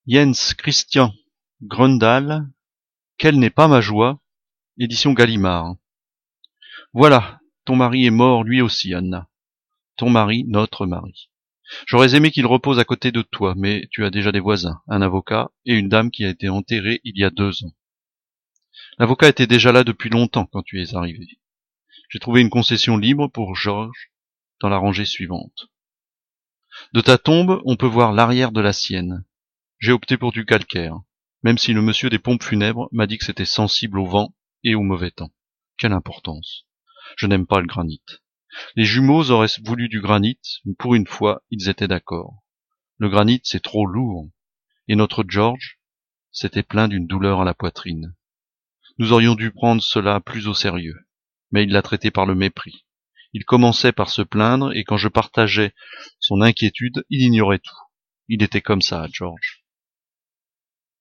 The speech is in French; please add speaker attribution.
Speaker 1: Jens Christian Grøndahl, Quelle n'est pas ma joie, édition Gallimard. Voilà, ton mari est mort lui aussi, Anna. Ton mari, notre mari. J'aurais aimé qu'il repose à côté de toi, mais tu as déjà des voisins, un avocat et une dame qui a été enterrée il y a 2 ans. L'avocat était déjà là depuis longtemps quand tu es arrivé. J'ai trouvé une concession libre pour Georges dans la rangée suivante. De ta tombe, on peut voir l'arrière de la sienne. J'ai opté pour du calcaire, même si le monsieur des pompes funèbres m'a dit que c'était sensible au vent et au mauvais temps. Quelle importance. Je n'aime pas le granit. Les jumeaux auraient voulu du granit, mais pour une fois, ils étaient d'accord. Le granit, c'est trop lourd. Et notre George s'était plaint d'une douleur à la poitrine. Nous aurions dû prendre cela plus au sérieux. Mais il l'a traité par le mépris. Il commençait par se plaindre, et quand je partageais son inquiétude, il ignorait tout. Il était comme ça, George.